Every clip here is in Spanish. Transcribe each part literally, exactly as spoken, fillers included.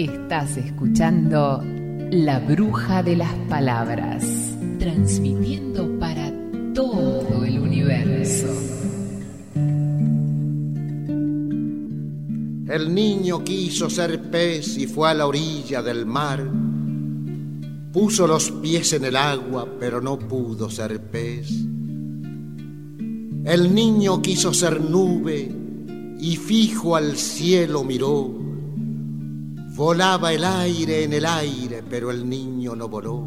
Estás escuchando La Bruja de las Palabras, transmitiendo para todo el universo. El niño quiso ser pez y fue a la orilla del mar. Puso los pies en el agua, pero no pudo ser pez. El niño quiso ser nube y fijo al cielo miró. Volaba el aire en el aire, pero el niño no voló.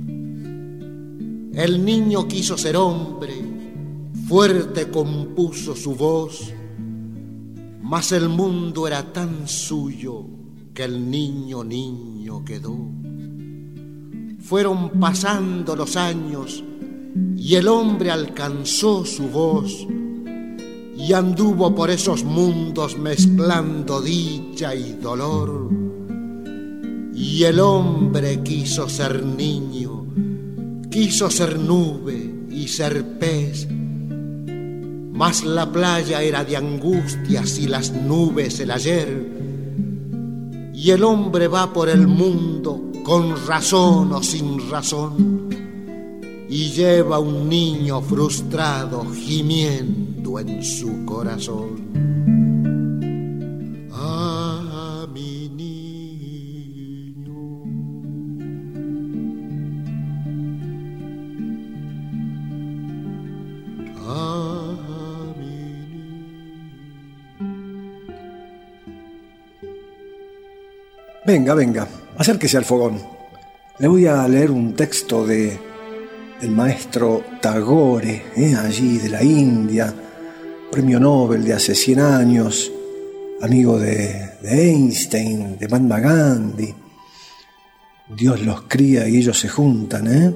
El niño quiso ser hombre, fuerte compuso su voz, mas el mundo era tan suyo que el niño niño quedó. Fueron pasando los años y el hombre alcanzó su voz y anduvo por esos mundos mezclando dicha y dolor. Y el hombre quiso ser niño, quiso ser nube y ser pez, mas la playa era de angustias y las nubes el ayer. Y el hombre va por el mundo con razón o sin razón y lleva un niño frustrado gimiendo en su corazón. Ah, mi niño. Ah, mi niño. Venga, venga, acérquese al fogón. Le voy a leer un texto de el maestro Tagore, eh, allí de la India, premio Nobel de hace cien años, amigo de, de Einstein, de Mahatma Gandhi. Dios los cría y ellos se juntan, ¿eh?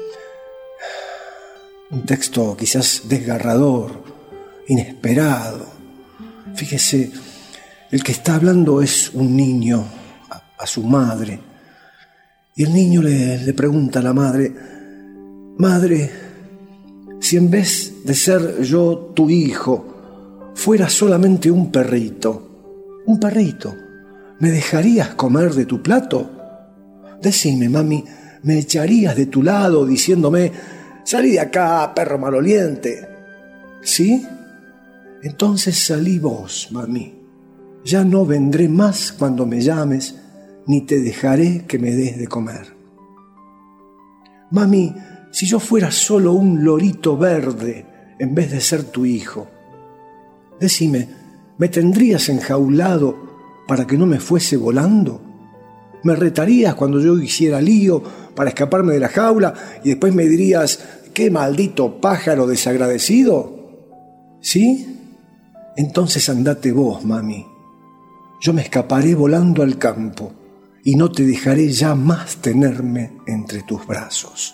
Un texto quizás desgarrador, inesperado. Fíjese, el que está hablando es un niño, a, a su madre, y el niño le, le pregunta a la madre: Madre, si en vez de ser yo tu hijo, fuera solamente un perrito, un perrito, ¿me dejarías comer de tu plato? Decime, mami, ¿me echarías de tu lado diciéndome: salí de acá, perro maloliente? ¿Sí? Entonces salí vos, mami. Ya no vendré más cuando me llames, ni te dejaré que me des de comer. Mami, si yo fuera solo un lorito verde en vez de ser tu hijo, decime, ¿me tendrías enjaulado para que no me fuese volando? ¿Me retarías cuando yo hiciera lío para escaparme de la jaula y después me dirías: qué maldito pájaro desagradecido? ¿Sí? Entonces andate vos, mami. Yo me escaparé volando al campo y no te dejaré ya más tenerme entre tus brazos.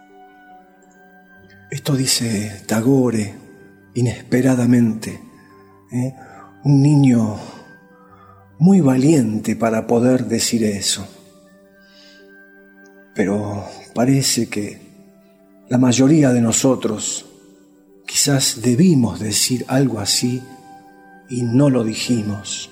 Esto dice Tagore inesperadamente, ¿eh? Un niño muy valiente para poder decir eso. Pero parece que la mayoría de nosotros quizás debimos decir algo así y no lo dijimos.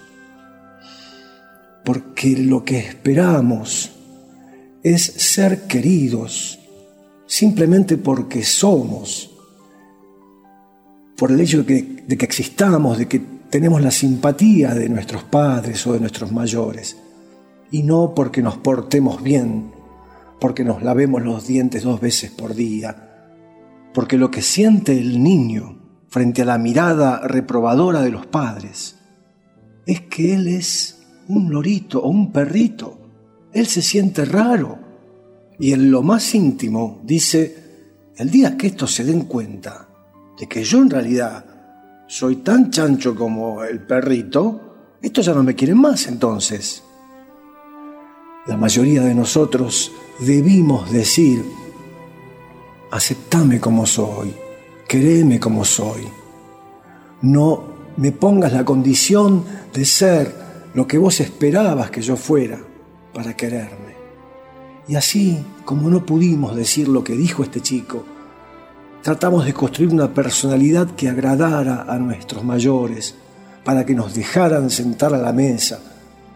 Porque lo que esperamos es ser queridos simplemente porque somos, por el hecho de que, de que existamos, de que tenemos la simpatía de nuestros padres o de nuestros mayores, y no porque nos portemos bien, porque nos lavemos los dientes dos veces por día, porque lo que siente el niño frente a la mirada reprobadora de los padres es que él es un lorito o un perrito. Él se siente raro y en lo más íntimo dice: el día que estos se den cuenta de que yo en realidad soy tan chancho como el perrito, estos ya no me quieren más entonces. La mayoría de nosotros debimos decir: aceptame como soy, queréme como soy. No me pongas la condición de ser lo que vos esperabas que yo fuera para quererme. Y así, como no pudimos decir lo que dijo este chico, tratamos de construir una personalidad que agradara a nuestros mayores, para que nos dejaran sentar a la mesa,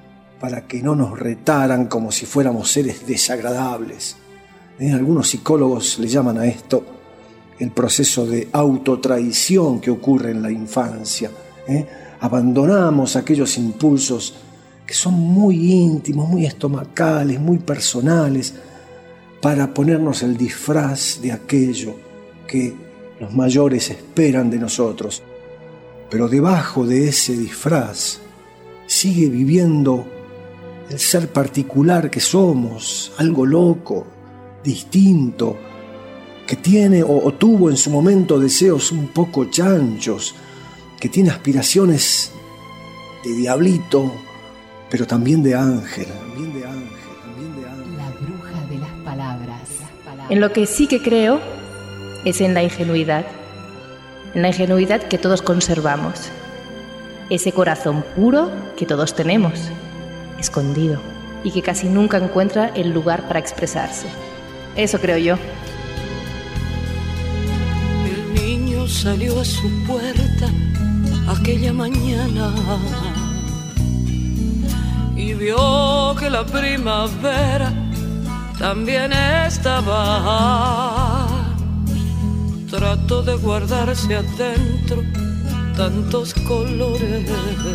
para que no nos retaran como si fuéramos seres desagradables. ¿Eh? Algunos psicólogos le llaman a esto el proceso de autotraición que ocurre en la infancia. ¿Eh? Abandonamos aquellos impulsos que son muy íntimos, muy estomacales, muy personales, para ponernos el disfraz de aquello que los mayores esperan de nosotros. Pero debajo de ese disfraz sigue viviendo el ser particular que somos, algo loco, distinto, que tiene o, o tuvo en su momento deseos un poco chanchos, que tiene aspiraciones de diablito, pero también de ángel, también de ángel, también de ángel. La bruja de las palabras. En lo que sí que creo es en la ingenuidad, en la ingenuidad que todos conservamos, ese corazón puro que todos tenemos, escondido, y que casi nunca encuentra el lugar para expresarse. Eso creo yo. El niño salió a su puerta aquella mañana y vio que la primavera también estaba. Trató de guardarse adentro tantos colores,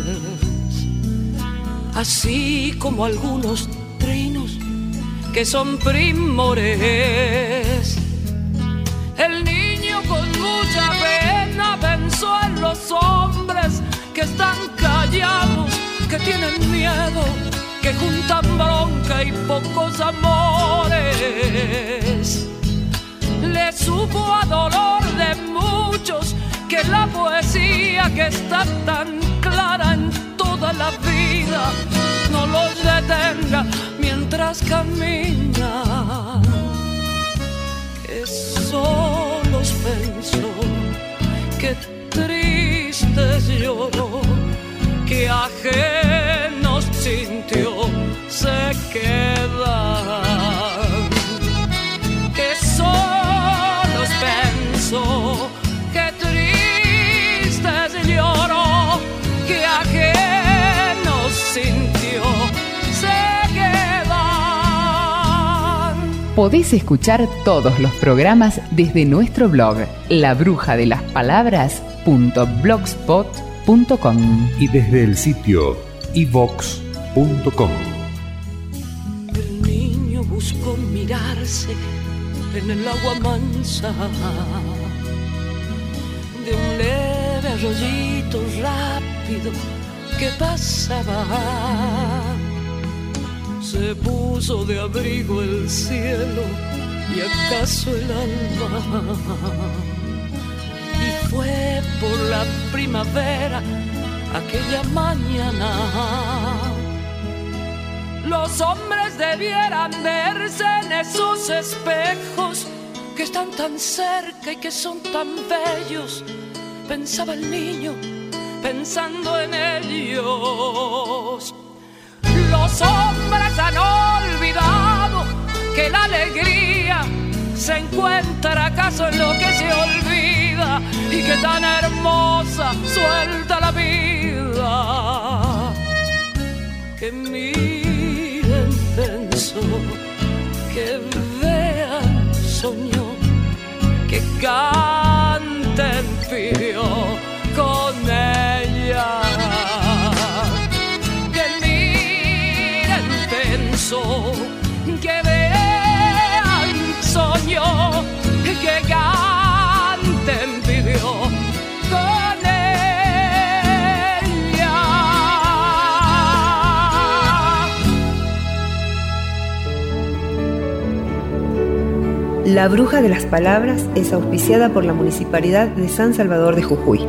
así como algunos trinos que son primores. El niño con mucha pena pensó en los hombres que están callados, que tienen miedo, que juntan bronca y pocos amores. Le supo a dolor de muchos que la poesía que está tan clara en toda la vida no los detenga mientras caminan. Que solos pensó, que tristes lloró, que ajenos sintió, se quedan. Que solos pensó, que tristes lloró, que ajenos sintió, se quedan. Podés escuchar todos los programas desde nuestro blog la bruja de las palabras punto blogspot punto com y desde el sitio i vox punto com. El niño buscó mirarse en el agua mansa de un leve arroyito rápido que pasaba. Se puso de abrigo el cielo y acaso el alma, y fue por la primavera aquella mañana. Los hombres debieran verse en esos espejos que están tan cerca y que son tan bellos, pensaba el niño, pensando en ellos. Los hombres han olvidado que la alegría se encuentra acaso en lo que se olvida, y que tan hermosa suelta la vida. Que miren, pensó, que vean, soñó, que canten, pidió con ella. Que miren, pensó, que vean, soñó, que canten, pidió con ella. La Bruja de las Palabras es auspiciada por la Municipalidad de San Salvador de Jujuy.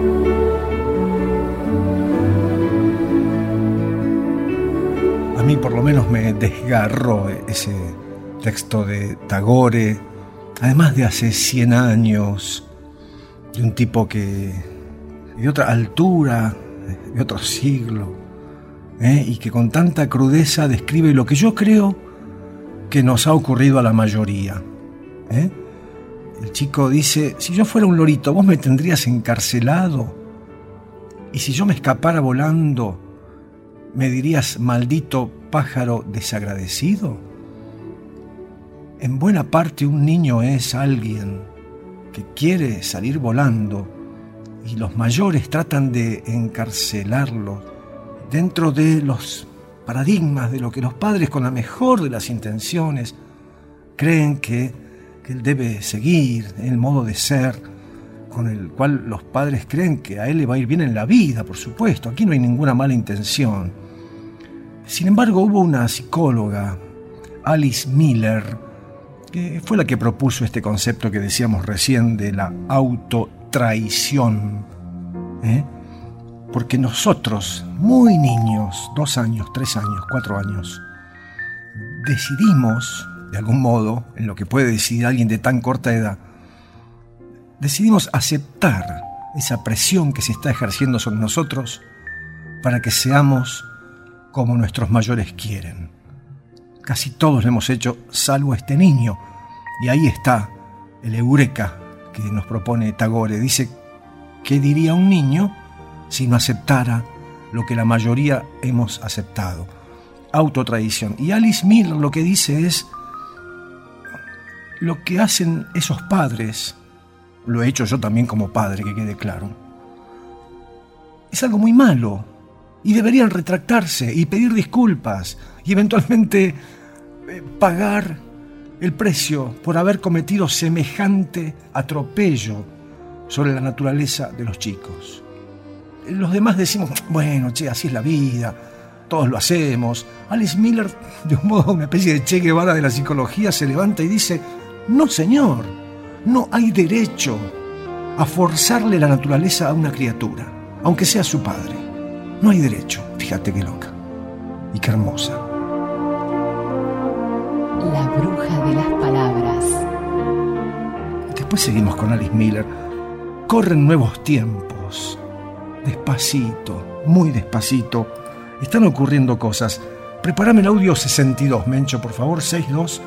A mí por lo menos me desgarró ese texto de Tagore, además de hace cien años, de un tipo que de otra altura, de otro siglo, ¿eh? y que con tanta crudeza describe lo que yo creo que nos ha ocurrido a la mayoría. ¿eh? El chico dice, si yo fuera un lorito, vos me tendrías encarcelado, y si yo me escapara volando, ¿Me dirías, maldito pájaro desagradecido? En buena parte un niño es alguien que quiere salir volando y los mayores tratan de encarcelarlo dentro de los paradigmas de lo que los padres, con la mejor de las intenciones, creen que, que él debe seguir, el modo de ser con el cual los padres creen que a él le va a ir bien en la vida, por supuesto. Aquí no hay ninguna mala intención. Sin embargo, hubo una psicóloga, Alice Miller, que fue la que propuso este concepto que decíamos recién de la autotraición. ¿Eh? Porque nosotros, muy niños, dos años, tres años, cuatro años, decidimos, de algún modo, en lo que puede decidir alguien de tan corta edad, decidimos aceptar esa presión que se está ejerciendo sobre nosotros para que seamos como nuestros mayores quieren. Casi todos lo hemos hecho, salvo este niño. Y ahí está el eureka que nos propone Tagore. Dice, ¿qué diría un niño si no aceptara lo que la mayoría hemos aceptado? Autotraición. Y Alice Miller lo que dice es, lo que hacen esos padres, lo he hecho yo también como padre, que quede claro, es algo muy malo y deberían retractarse y pedir disculpas y eventualmente eh, pagar el precio por haber cometido semejante atropello sobre la naturaleza de los chicos. Los demás decimos, bueno, che, así es la vida, todos lo hacemos. Alice Miller, de un modo, una especie de Che Guevara de la psicología, se levanta y dice, no señor, no hay derecho a forzarle la naturaleza a una criatura, aunque sea su padre. No hay derecho. Fíjate qué loca y qué hermosa. La bruja de las palabras. Después seguimos con Alice Miller. Corren nuevos tiempos. Despacito, muy despacito. Están ocurriendo cosas. Prepárame el audio sesenta y dos, Mencho, por favor, sesenta y dos.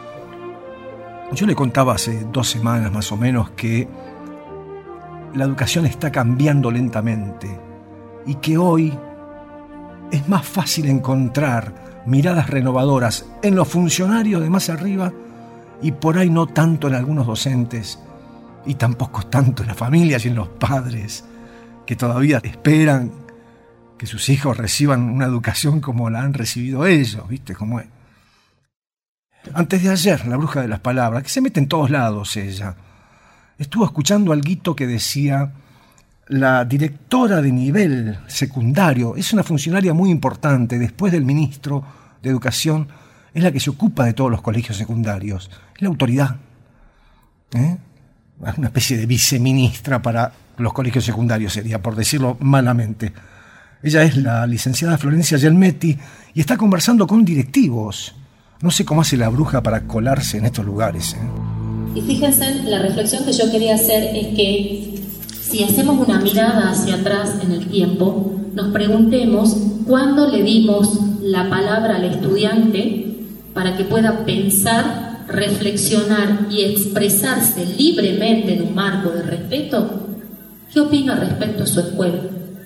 Yo le contaba hace dos semanas más o menos que la educación está cambiando lentamente y que hoy es más fácil encontrar miradas renovadoras en los funcionarios de más arriba y por ahí no tanto en algunos docentes y tampoco tanto en las familias y en los padres que todavía esperan que sus hijos reciban una educación como la han recibido ellos, ¿viste cómo es? Antes de ayer, la bruja de las palabras, que se mete en todos lados ella, estuvo escuchando alguito que decía, la directora de nivel secundario es una funcionaria muy importante, después del ministro de Educación, es la que se ocupa de todos los colegios secundarios, es la autoridad. ¿Eh? Una especie de viceministra para los colegios secundarios sería, por decirlo malamente. Ella es la licenciada Florencia Gelmetti y está conversando con directivos. No sé cómo hace la bruja para colarse en estos lugares. ¿eh? Y fíjense, la reflexión que yo quería hacer es que si hacemos una mirada hacia atrás en el tiempo, nos preguntemos cuándo le dimos la palabra al estudiante para que pueda pensar, reflexionar y expresarse libremente en un marco de respeto. ¿Qué opina respecto a su escuela?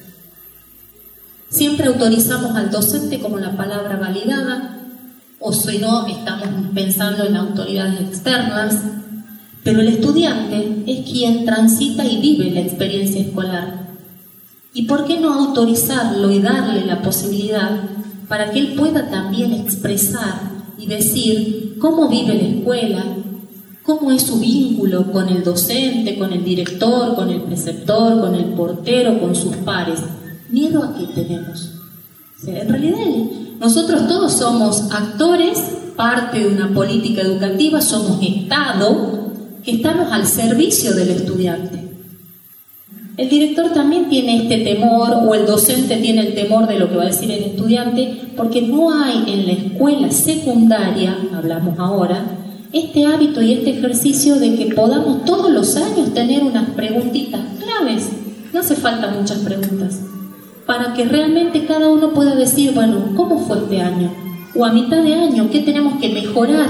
Siempre autorizamos al docente como la palabra validada, o si no, estamos pensando en autoridades externas, pero el estudiante es quien transita y vive la experiencia escolar. ¿Y por qué no autorizarlo y darle la posibilidad para que él pueda también expresar y decir cómo vive la escuela, cómo es su vínculo con el docente, con el director, con el preceptor, con el portero, con sus pares? ¿Miedo a qué tenemos? O sea, en realidad nosotros todos somos actores, parte de una política educativa, somos Estado, que estamos al servicio del estudiante. El director también tiene este temor, o el docente tiene el temor de lo que va a decir el estudiante, porque no hay en la escuela secundaria, hablamos ahora, este hábito y este ejercicio de que podamos todos los años tener unas preguntitas claves. No hace falta muchas preguntas, para que realmente cada uno pueda decir, bueno, ¿cómo fue este año? O a mitad de año, ¿qué tenemos que mejorar?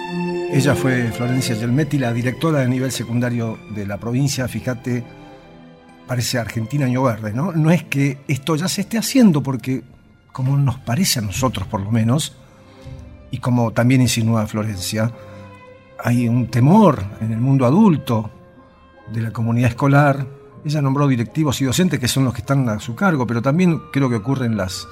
Ella fue Florencia Gelmetti, la directora de nivel secundario de la provincia. Fíjate parece Argentina Año Verde, ¿no? No es que esto ya se esté haciendo, porque como nos parece a nosotros por lo menos, y como también insinúa Florencia, hay un temor en el mundo adulto de la comunidad escolar. Ella nombró directivos y docentes, que son los que están a su cargo, pero también creo que ocurre en las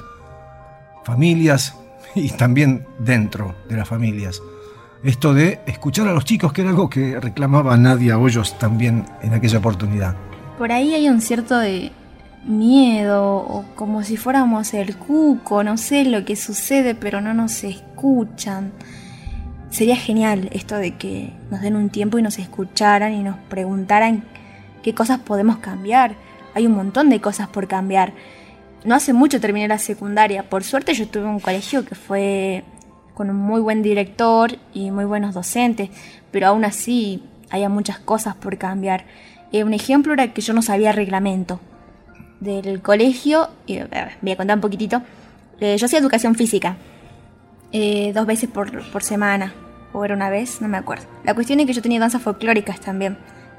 familias y también dentro de las familias. Esto de escuchar a los chicos, que era algo que reclamaba Nadia Hoyos también en aquella oportunidad. Por ahí hay un cierto de miedo, o como si fuéramos el cuco, no sé lo que sucede, pero no nos escuchan. Sería genial esto de que nos den un tiempo y nos escucharan y nos preguntaran qué cosas podemos cambiar. Hay un montón de cosas por cambiar. No hace mucho terminé la secundaria. Por suerte yo estuve en un colegio que fue con un muy buen director y muy buenos docentes, pero aún así había muchas cosas por cambiar. Eh, un ejemplo era que yo no sabía reglamento del colegio. Y, eh, voy a contar un poquitito. Eh, yo hacía educación física eh, dos veces por, por semana, o era una vez, no me acuerdo. La cuestión es que yo tenía danzas folclóricas también,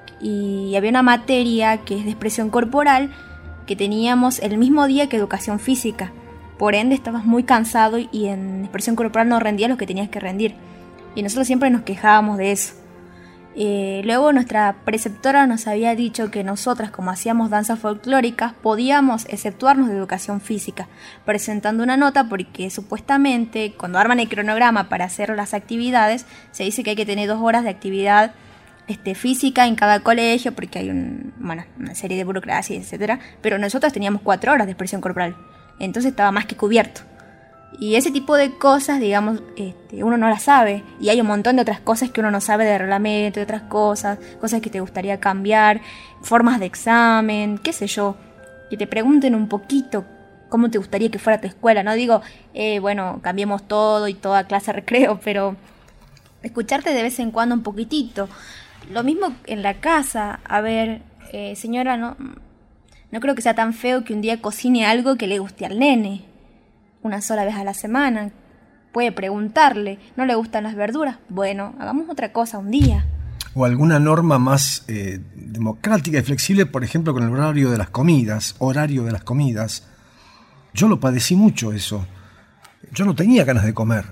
y había una materia que es de expresión corporal que teníamos el mismo día que educación física. Por ende estabas muy cansado y en expresión corporal no rendías lo que tenías que rendir, y nosotros siempre nos quejábamos de eso. Eh, luego nuestra preceptora nos había dicho que nosotras, como hacíamos danzas folclóricas, podíamos exceptuarnos de educación física, presentando una nota, porque supuestamente cuando arman el cronograma para hacer las actividades se dice que hay que tener dos horas de actividad este, física en cada colegio, porque hay un, bueno, una serie de burocracia, etcétera. Pero nosotros teníamos cuatro horas de expresión corporal, entonces estaba más que cubierto. Y ese tipo de cosas, digamos, este, uno no las sabe. Y hay un montón de otras cosas que uno no sabe de reglamento, de otras cosas, cosas que te gustaría cambiar, formas de examen, qué sé yo. Que te pregunten un poquito cómo te gustaría que fuera tu escuela. No digo, eh, bueno, cambiemos todo y toda clase de recreo, pero escucharte de vez en cuando un poquitito. Lo mismo en la casa. A ver, eh, señora, no, no creo que sea tan feo que un día cocine algo que le guste al nene. Una sola vez a la semana. Puede preguntarle, ¿no le gustan las verduras? Bueno, hagamos otra cosa un día. O alguna norma más eh, democrática y flexible, por ejemplo, con el horario de las comidas, horario de las comidas. Yo lo padecí mucho eso. Yo no tenía ganas de comer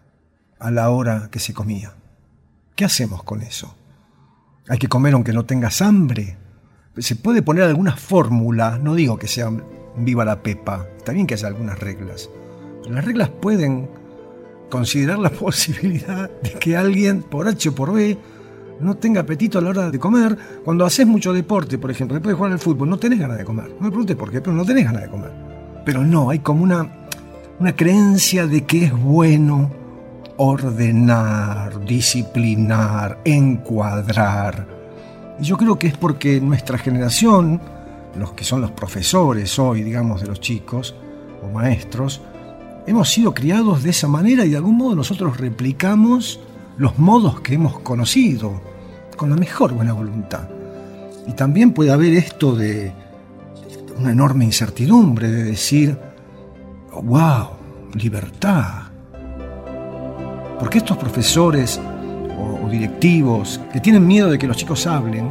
a la hora que se comía. ¿Qué hacemos con eso? ¿Hay que comer aunque no tengas hambre? Se puede poner alguna fórmula, no digo que sea viva la pepa, está bien que haya algunas reglas. Las reglas pueden considerar la posibilidad de que alguien, por H o por B, no tenga apetito a la hora de comer. Cuando haces mucho deporte, por ejemplo, después de jugar al fútbol, no tenés ganas de comer. No me preguntes por qué, pero no tenés ganas de comer. Pero no, hay como una, una creencia de que es bueno ordenar, disciplinar, encuadrar. Y yo creo que es porque nuestra generación, los que son los profesores hoy, digamos, de los chicos o maestros, hemos sido criados de esa manera y de algún modo nosotros replicamos los modos que hemos conocido con la mejor buena voluntad. Y también puede haber esto de una enorme incertidumbre de decir, oh, wow, libertad. Porque estos profesores o, o directivos que tienen miedo de que los chicos hablen,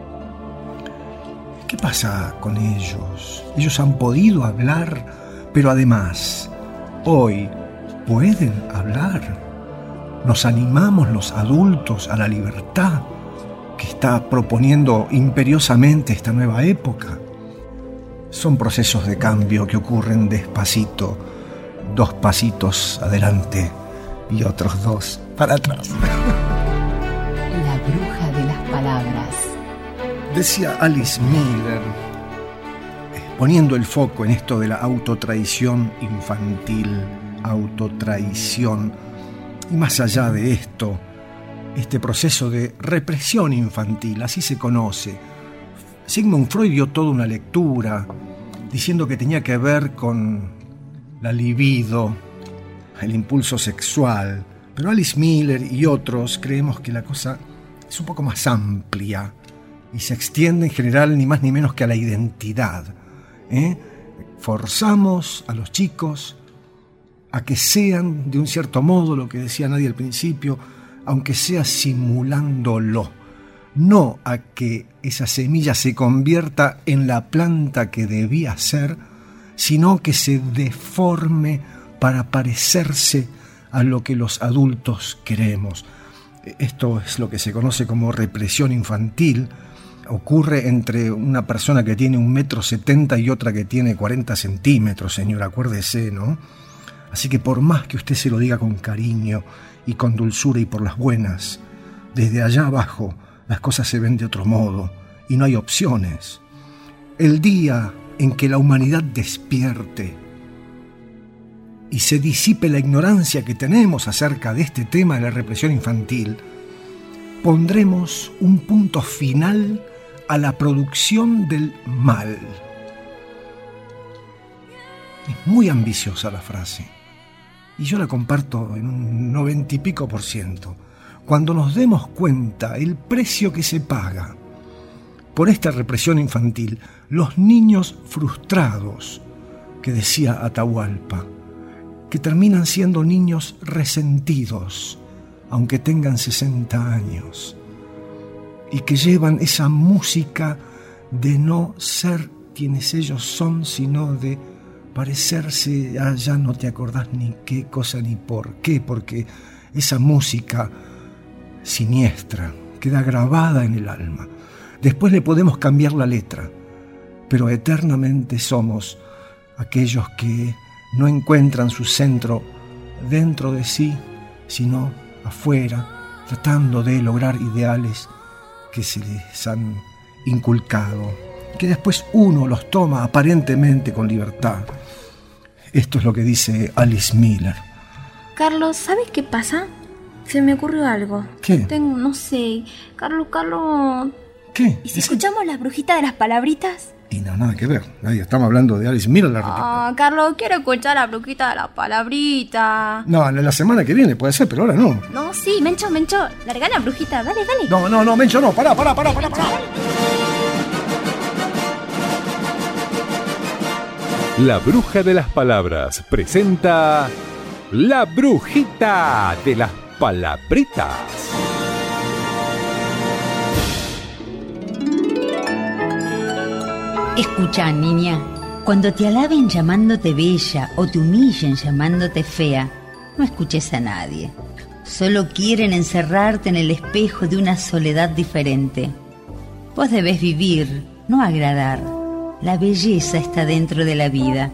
¿qué pasa con ellos? Ellos han podido hablar, pero además, hoy pueden hablar. Nos animamos los adultos a la libertad que está proponiendo imperiosamente esta nueva época. Son procesos de cambio que ocurren despacito, dos pasitos adelante y otros dos para atrás. La bruja de las palabras. Decía Alice Miller, poniendo el foco en esto de la autotraición infantil, autotraición, y más allá de esto, este proceso de represión infantil, así se conoce. Sigmund Freud dio toda una lectura diciendo que tenía que ver con la libido, el impulso sexual, pero Alice Miller y otros creemos que la cosa es un poco más amplia y se extiende en general ni más ni menos que a la identidad. ¿eh? Forzamos a los chicos a que sean de un cierto modo, lo que decía Nadia al principio, aunque sea simulándolo. no a que esa semilla se convierta en la planta que debía ser, sino que se deforme para parecerse a lo que los adultos queremos. Esto es lo que se conoce como represión infantil. Ocurre entre una persona que tiene un metro setenta y otra que tiene cuarenta centímetros, señor, acuérdese, ¿no? Así que por más que usted se lo diga con cariño y con dulzura y por las buenas, desde allá abajo las cosas se ven de otro modo y no hay opciones. El día en que la humanidad despierte y se disipe la ignorancia que tenemos acerca de este tema de la represión infantil, pondremos un punto final a la producción del mal. Es muy ambiciosa la frase, y yo la comparto en un noventa y pico por ciento. Cuando nos demos cuenta el precio que se paga por esta represión infantil, los niños frustrados, que decía Atahualpa, que terminan siendo niños resentidos, aunque tengan sesenta años, y que llevan esa música de no ser quienes ellos son, sino de parecerse a ya no te acordás ni qué cosa ni por qué, porque esa música siniestra queda grabada en el alma. Después le podemos cambiar la letra, pero eternamente somos aquellos que no encuentran su centro dentro de sí, sino afuera, tratando de lograr ideales que se les han inculcado, que después uno los toma aparentemente con libertad. Esto es lo que dice Alice Miller. Carlos, ¿sabes qué pasa? Se me ocurrió algo. ¿Qué? Tengo, no sé. Carlos, Carlos... ¿Qué? ¿Y si escuchamos las brujitas de las palabritas? Y no, nada que ver. Ahí estamos hablando de Alice Miller. La Ah, Carlos, quiero escuchar la brujita de las palabritas. No, la semana que viene puede ser, pero ahora no. No, sí, Mencho, Mencho. Larga la brujita, dale, dale. No, no, no, Mencho, no. Pará, pará, pará, pará, pará. La Bruja de las Palabras presenta La Brujita de las Palabritas. Escucha, niña, cuando te alaben llamándote bella o te humillen llamándote fea, no escuches a nadie. Solo quieren encerrarte en el espejo de una soledad diferente. Vos debés vivir, no agradar. La belleza está dentro de la vida.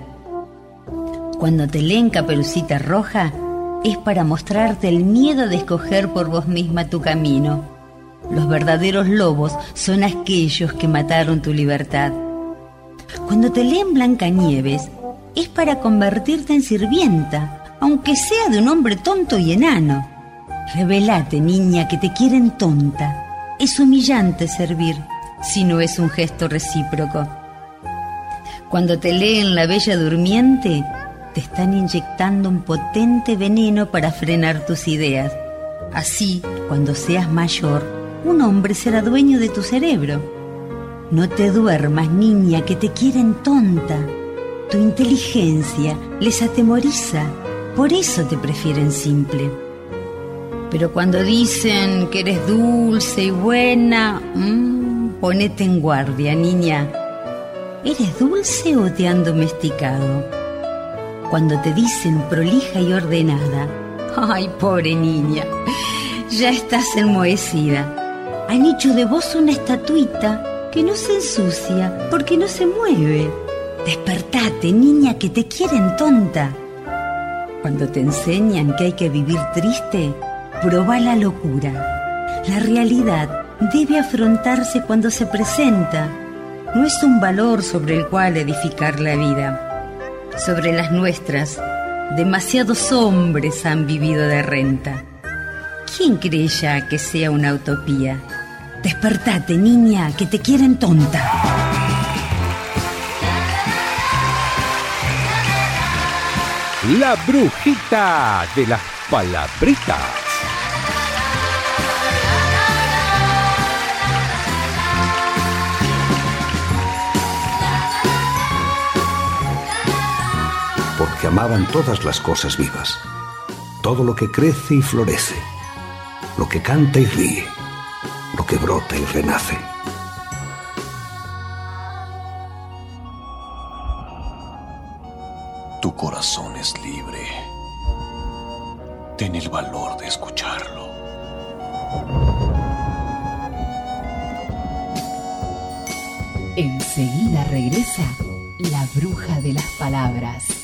Cuando te leen Caperucita Roja, es para mostrarte el miedo de escoger por vos misma tu camino. Los verdaderos lobos son aquellos que mataron tu libertad. Cuando te leen Blancanieves, es para convertirte en sirvienta, aunque sea de un hombre tonto y enano. Rebelate, niña, que te quieren tonta. Es humillante servir, si no es un gesto recíproco. Cuando te leen La Bella Durmiente, te están inyectando un potente veneno para frenar tus ideas. Así, cuando seas mayor, un hombre será dueño de tu cerebro. No te duermas, niña, que te quieren tonta. Tu inteligencia les atemoriza, por eso te prefieren simple. Pero cuando dicen que eres dulce y buena, mmm, ponete en guardia, niña. ¿Eres dulce o te han domesticado? Cuando te dicen prolija y ordenada, ay, pobre niña, ya estás enmohecida. Han hecho de vos una estatuita que no se ensucia porque no se mueve. Despertate, niña, que te quieren tonta. Cuando te enseñan que hay que vivir triste, probá la locura. La realidad debe afrontarse cuando se presenta. No es un valor sobre el cual edificar la vida. Sobre las nuestras, demasiados hombres han vivido de renta. ¿Quién cree ya que sea una utopía? Despertate, niña, que te quieren tonta. La Brujita de las Palabritas. Porque amaban todas las cosas vivas, todo lo que crece y florece, lo que canta y ríe, lo que brota y renace. Tu corazón es libre. Ten el valor de escucharlo. Enseguida regresa la bruja de las palabras.